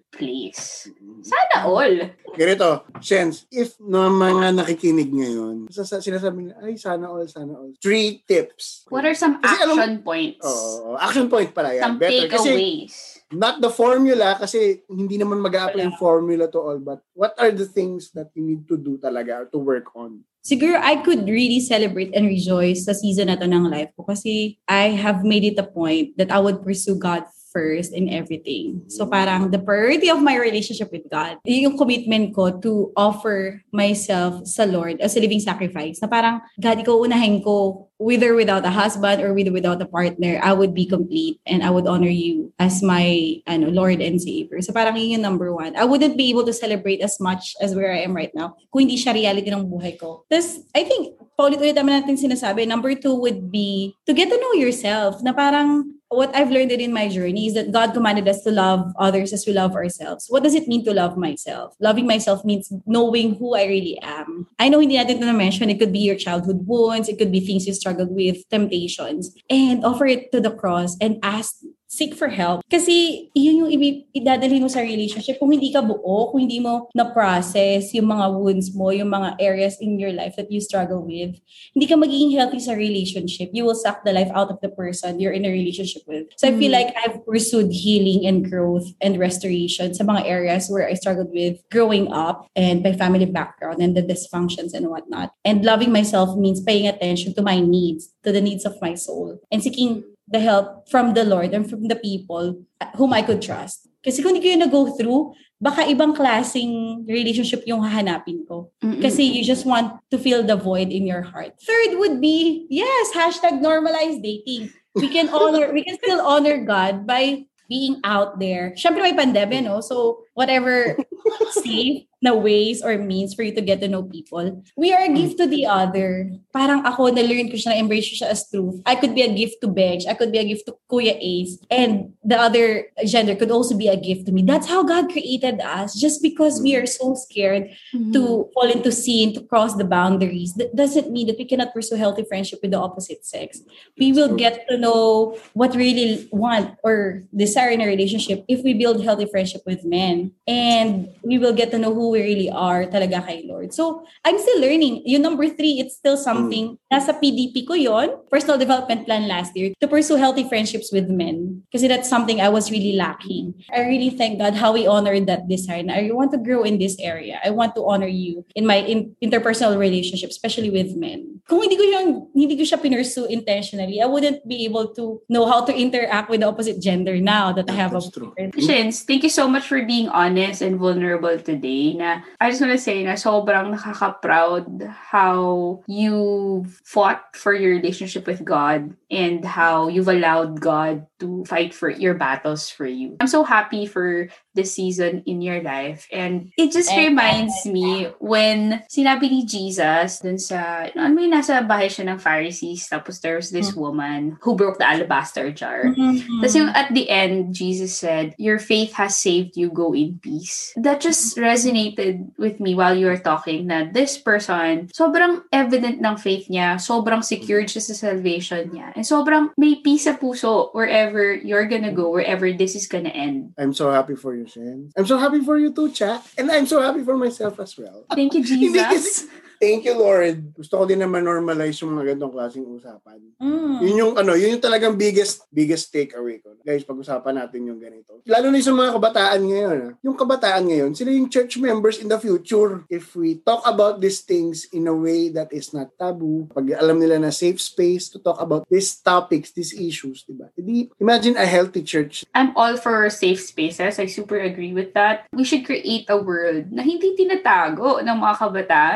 C: place. Sana all.
D: Ganito, Shens, if no mga nakikinig ngayon, sas- sinasabi nila, ay, sana all, sana all. Three tips.
C: What are some
D: Kasi
C: action
D: alam-
C: points?
D: Oh, action point pala yan.
C: Some
D: Better. Kasi
C: takeaways.
D: not the formula kasi hindi naman mag-a-apply yung formula to all, but what are the things that you need to do talaga or to work on?
E: Siguro I could really celebrate and rejoice sa season na to ng life ko kasi I have made it a point that I would pursue God first in everything. So parang the priority of my relationship with God, yung commitment ko to offer myself sa Lord as a living sacrifice. Na parang, God, ikaw unahin ko, whether without a husband or whether without a partner, I would be complete and I would honor you as my ano, Lord and Savior. So parang yun yung number one. I wouldn't be able to celebrate as much as where I am right now kung hindi siya reality ng buhay ko. Tapos, I think, paulit-ulit naman natin sinasabi, number two would be to get to know yourself. Na parang, what I've learned in my journey is that God commanded us to love others as we love ourselves. What does it mean to love myself? Loving myself means knowing who I really am. I know hindi natin ito na-mention. It could be your childhood wounds. It could be things you struggled with, temptations. And offer it to the cross and ask, seek for help. Kasi yun yung ibi- idadalhin mo sa relationship. Kung hindi ka buo, kung hindi mo na-process yung mga wounds mo, yung mga areas in your life that you struggle with, hindi ka magiging healthy sa relationship. You will suck the life out of the person you're in a relationship with. So I feel like I've pursued healing and growth and restoration sa mga areas where I struggled with growing up and my family background and the dysfunctions and whatnot. And loving myself means paying attention to my needs, to the needs of my soul, and seeking the help from the Lord and from the people whom I could trust. Kasi kung hindi ko yun na-go through, baka ibang klaseng relationship yung hahanapin ko.
C: Mm-mm.
E: Kasi you just want to fill the void in your heart. Third would be, yes, hashtag normalize dating. We can honor, we can still honor God by being out there. Siyempre may pandemic, no? So whatever safe na ways or means for you to get to know people, we are a gift to the other. Parang ako, na-learn ko siya, na-embrace ko siya as truth. I could be a gift to Benj. I could be a gift to Kuya Ace. And the other gender could also be a gift to me. That's how God created us. Just because we are so scared
C: Mm-hmm.
E: to fall into sin, to cross the boundaries, that doesn't mean that we cannot pursue healthy friendship with the opposite sex. We will get to know what we really want or desire in a relationship if we build healthy friendship with men. And we will get to know who we really are talaga kay Lord. So, I'm still learning. Yung number three, it's still something, nasa P D P ko yon, personal development plan last year, to pursue healthy friendships with men. Kasi that's something I was really lacking. I really thank God how we honored that desire. I want to grow in this area. I want to honor you in my in- interpersonal relationship, especially with men. Kung hindi ko siya, hindi ko siya pinursue intentionally, I wouldn't be able to know how to interact with the opposite gender now that I have a
D: That's true.
E: boyfriend.
C: Shins, thank you so much for being honest and vulnerable today. Na I just want to say na sobrang nakaka-proud how you fought for your relationship with God and how you've allowed God to fight for your battles for you. I'm so happy for this season in your life, and it just reminds me when sinabi ni Jesus dun sa, ano may nasa bahay siya ng Pharisees, tapos there was this woman who broke the alabaster jar.
E: Mm-hmm.
C: Tapos yung at the end, Jesus said, your faith has saved you, go in peace. That just resonated with me while you were talking na this person, sobrang evident ng faith niya, sobrang secured siya sa salvation niya, and sobrang may peace sa puso wherever you're gonna go, wherever this is gonna end.
D: I'm so happy for you, Shen. I'm so happy for you too, Cha. And I'm so happy for myself as well.
C: Thank you,
D: Hindi
C: Jesus.
D: kasi- Thank you, Lord. Gusto ko din naman normalize yung mga ganitong klaseng usapan.
E: Mm.
D: Yun yung ano, yun yung talagang biggest biggest takeaway ko. Guys, pag-usapan natin yung ganito. Lalo na yung sa mga kabataan ngayon. Ha? Yung kabataan ngayon, sila yung church members in the future. If we talk about these things in a way that is not taboo, pag alam nila na safe space to talk about these topics, these issues, diba? Hindi, imagine a healthy church.
C: I'm all for safe spaces. I super agree with that. We should create a world na hindi tinatago ng mga kabataan when they're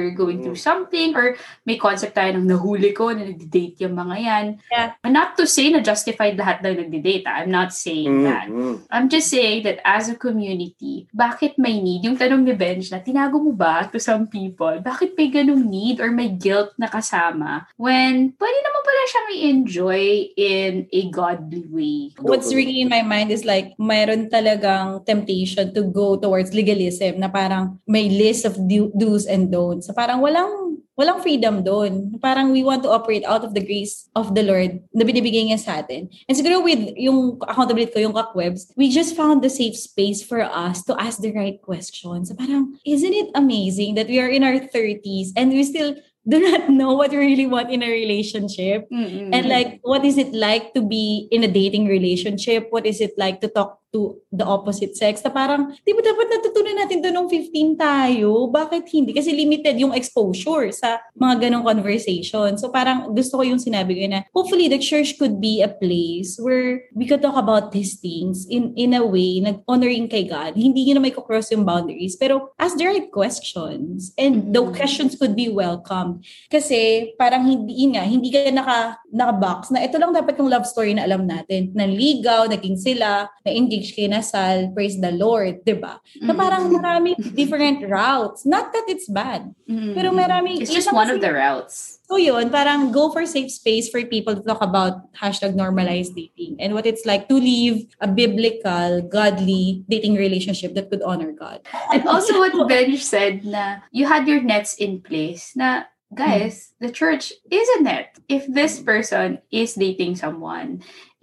C: you're going through something, or may concept tayo ng nahuli ko na nagdi-date yung mga yan.
E: Yeah.
C: And not to say na justified lahat ng nagdi-date. I'm not saying that.
D: Mm-hmm.
C: I'm just saying that as a community, bakit may need? Yung tanong ni Benj na, tinago mo ba to some people? Bakit may ganung need or may guilt na kasama when pwede naman pala siyang i-enjoy in a godly way?
E: What's ringing in my mind is like, mayroon talagang temptation to go towards legalism na parang may list of do- do's and don'ts. So parang walang walang freedom doon. Parang we want to operate out of the grace of the Lord na binibigay niya sa atin. And siguro with yung accountability ko, yung Kakwebs, we just found the safe space for us to ask the right questions. So parang, isn't it amazing that we are in our thirties and we still do not know what we really want in a relationship?
C: Mm-mm.
E: And like, what is it like to be in a dating relationship? What is it like to talk to the opposite sex? Na parang, di ba dapat natutunan natin to nung fifteen tayo? Bakit hindi? Kasi limited yung exposure sa mga ganong conversation. So parang gusto ko yung sinabi ko na hopefully the church could be a place where we could talk about these things in in a way na honoring kay God. Hindi nyo na may cross yung boundaries, pero ask the right questions. And the questions could be welcome. Kasi parang hindi nga, hindi ka naka, naka-box na ito lang dapat yung love story na alam natin. Nanligaw, naging sila, na-engage kay Nasal, praise the Lord, diba? Na parang maraming different routes. Not that it's bad.
C: Mm-hmm.
E: Pero maraming...
C: It's just one of the routes.
E: So yun, parang go for safe space for people to talk about hashtag normalized dating and what it's like to live a biblical, godly dating relationship that could honor God.
C: And also what Benj said na you had your nets in place na guys, the church is a net. If this person is dating someone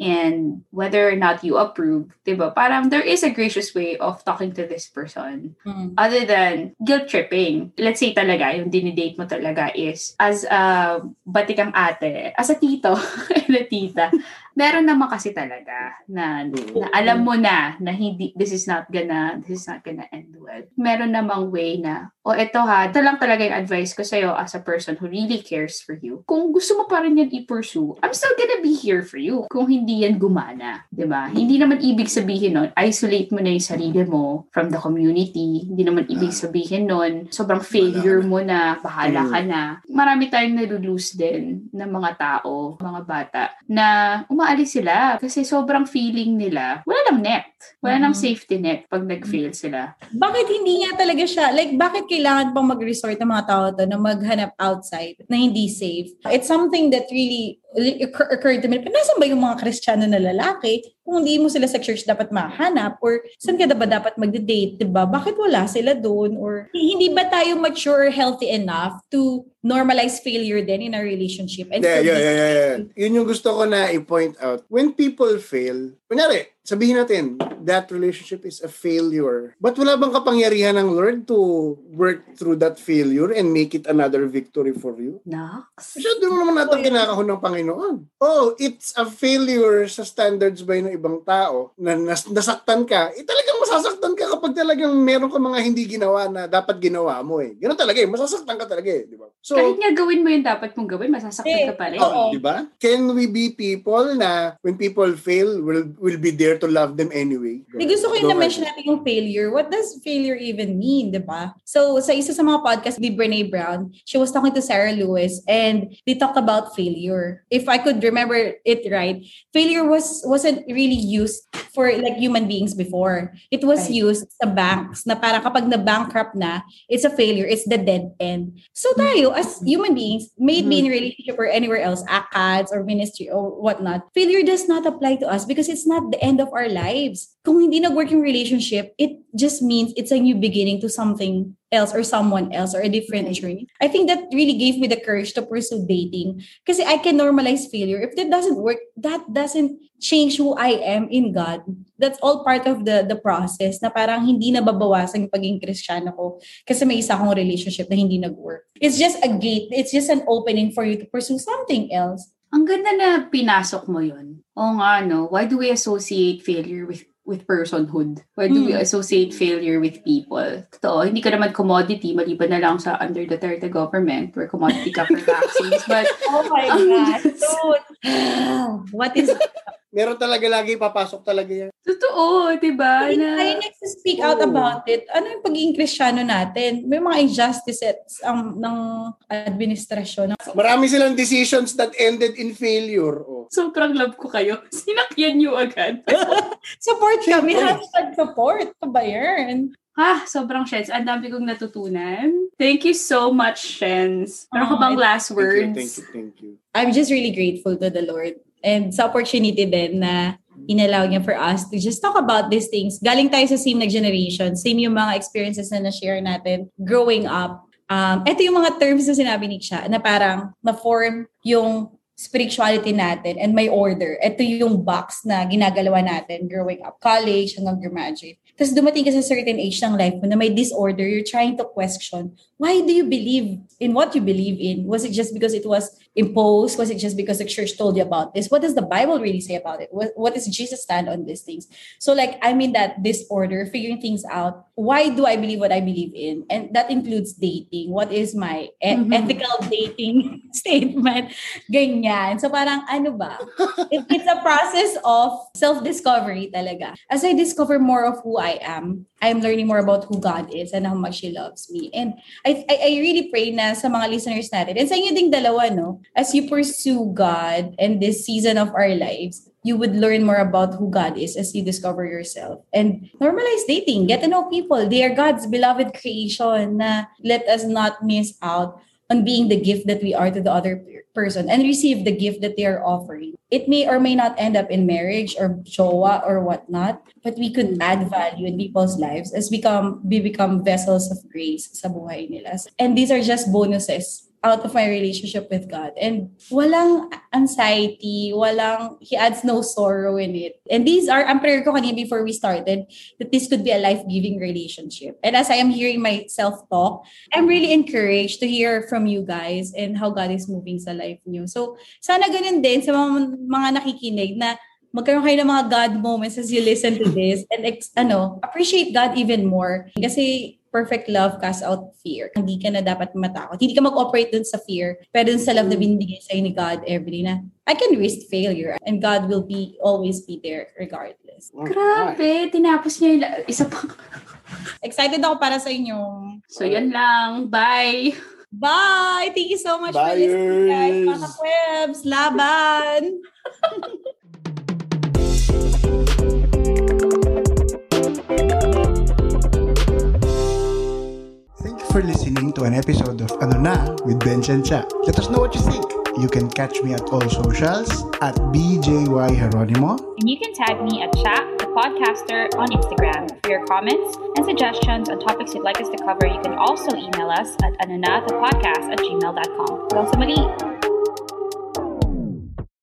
C: and whether or not you approve, diba, parang there is a gracious way of talking to this person.
E: Mm.
C: Other than guilt tripping. Let's say talaga, yung dinidate mo talaga is as a batikang ate, as a tito, and a tita, meron naman kasi talaga na, na alam mo na na hindi, this is not gonna, this is not gonna end well. Meron namang way na, o oh, eto ha, ito lang talaga yung advice ko sa'yo as a person who really cares for you. Kung gusto mo pa rin yan i-pursue, I'm still gonna be here for you. Kung hindi yan gumana, di ba? Hindi naman ibig sabihin nun, isolate mo na yung sarili mo from the community. Hindi naman ibig sabihin nun, sobrang failure mo na, bahala ka na. Marami tayong nalulose din ng mga tao, mga bata, na umaalis sila kasi sobrang feeling nila, wala lang net. Wala nang safety net pag nag-fail sila.
E: Bakit hindi nga talaga siya? Like, bakit kailangan pang mag-resort ng mga tao to na maghanap outside na hindi safe? It's something that really occur- occurred to me. Nasaan ba yung mga Kristiyano na lalaki? Kung hindi mo sila sa church dapat mahanap or saan ka ba dapat mag-date, diba? Bakit wala sila doon? Or hindi ba tayo mature or healthy enough to normalize failure then in a relationship? And
D: Yeah,
E: still
D: yeah,
E: be-
D: yeah, yeah, yeah. Yun yung gusto ko na i-point out. When people fail, kunyari, sabihin natin, that relationship is a failure. But wala bang kapangyarihan ng Lord to work through that failure and make it another victory for you?
C: Nox.
D: Masyado mo naman natin kinakahon ng Panginoon. Oh, it's a failure sa standards ba ng ibang tao na nas- nasaktan ka. Eh talagang masasaktan ka kapag talagang meron ka mga hindi ginawa na dapat ginawa mo eh. Ganun talaga eh. Masasaktan ka talaga eh. Di ba? So,
C: kahit nga gawin mo yung dapat mong gawin, masasaktan ka pa rin.
D: oh, di ba? Can we be people na when people fail, will will be there to love them anyway?
E: Di gusto ko yung
D: Go
E: na-mention
D: ahead.
E: natin yung failure. What does failure even mean, di ba? So, sa isa sa mga podcast ni Brene Brown, she was talking to Sarah Lewis and they talked about failure. If I could remember it right, failure was wasn't really used for like human beings before. It was
C: Right.
E: used sa banks na parang kapag na-bankrupt na, it's a failure. It's the dead end. So tayo, as human beings, may it be in a relationship or anywhere else, ACADS or ministry or whatnot, failure does not apply to us because it's not the end of our lives. Kung hindi nag-work yung relationship, it just means it's a new beginning to something else or someone else or a different journey. I think that really gave me the courage to pursue dating kasi I can normalize failure. If that doesn't work, that doesn't change who I am in God. That's all part of the the process na parang hindi nababawasan yung pagiging Kristiyano ko kasi may isa akong relationship na hindi nag-work. It's just a gate. It's just an opening for you to pursue something else.
C: Ang ganda na pinasok mo yun. O nga, no? Why do we associate failure with with personhood? Why do we associate failure with people? Totoo, hindi ka naman commodity, maliban na lang sa under Duterte government where commodity ka for vaccines. But,
E: Oh my God. So, what is
D: Meron talaga lagi papasok talaga yan.
C: totoo Totoo, di ba?
E: Hindi
C: Na,
E: tayo nag-speak out
D: Oo.
E: about it. Ano yung pagiging Kristiyano natin? May mga injustices um, ng administrasyon.
D: Marami silang decisions that ended in failure. Oh.
C: sobrang love ko kayo. Sinakyan niyo agad.
E: Support kami.
D: Siyempre.
E: Hashtag support. Ito ba yan?
C: Ah, sobrang Shens. Ang dami kong natutunan. Thank you so much, Shens. Meron ka bang last
D: Thank you,
C: words?
D: thank you, thank you.
E: I'm just really grateful to the Lord. And sa opportunity din na inallow niya for us to just talk about these things. Galing tayo sa same na generation. Same yung mga experiences na na-share natin growing up. Um, ito yung mga terms na sinabi ni Cha na parang na-form yung spirituality natin and may order. Ito yung box na ginagalawa natin growing up, college, hanggang graduate. Tapos dumating ka sa certain age ng life mo na may disorder, you're trying to question, why do you believe in what you believe in? Was it just because it was imposed? Was it just because the church told you about this? What does the Bible really say about it? What, what does Jesus stand on these things? So like, I'm in that disorder, figuring things out. Why do I believe what I believe in? And that includes dating. What is my e-
C: Mhm.
E: ethical dating statement? Ganyan. So parang ano ba? It, it's a process of self-discovery talaga. As I discover more of who I am, I'm learning more about who God is and how much He loves me. And I, I, I really pray na sa mga listeners natin, and sa inyo ding dalawa, no, as you pursue God and this season of our lives, you would learn more about who God is as you discover yourself. And normalize dating. Get to know people. They are God's beloved creation na let us not miss out on being the gift that we are to the other per- person and receive the gift that they are offering. It may or may not end up in marriage or jowa or whatnot, but we could add value in people's lives as become we become vessels of grace sa buhay nila. And these are just bonuses out of my relationship with God. And walang anxiety, walang, He adds no sorrow in it. And these are, ang prayer ko kanina before we started, that this could be a life-giving relationship. And as I am hearing myself talk, I'm really encouraged to hear from you guys and how God is moving sa life niyo. So, sana ganun din sa mga, mga nakikinig na magkaroon kayo ng mga God moments as you listen to this and ex, ano, appreciate God even more. Kasi perfect love casts out fear. Hindi ka na dapat matakot. Hindi ka mag-operate dun sa fear, pero dun sa love na binibigay sa'yo ni God every day na I can risk failure and God will be always be there regardless.
C: Grabe, tinapos niya yung la- isa pa.
E: Excited ako para sa inyo.
C: So, yan lang. Bye!
E: Bye! Thank you so much for listening, guys. Mga kwebs, laban!
A: Thank you for listening to an episode of Ano Na with Benj and Cha. Let us know what you think. You can catch me at all socials at B J Y Geronimo.
B: And you can tag me at Chat, the podcaster, on Instagram. For your comments and suggestions on topics you'd like us to cover, you can also email us at anonnathepodcast at gmail dot com. Hanggang sa muli!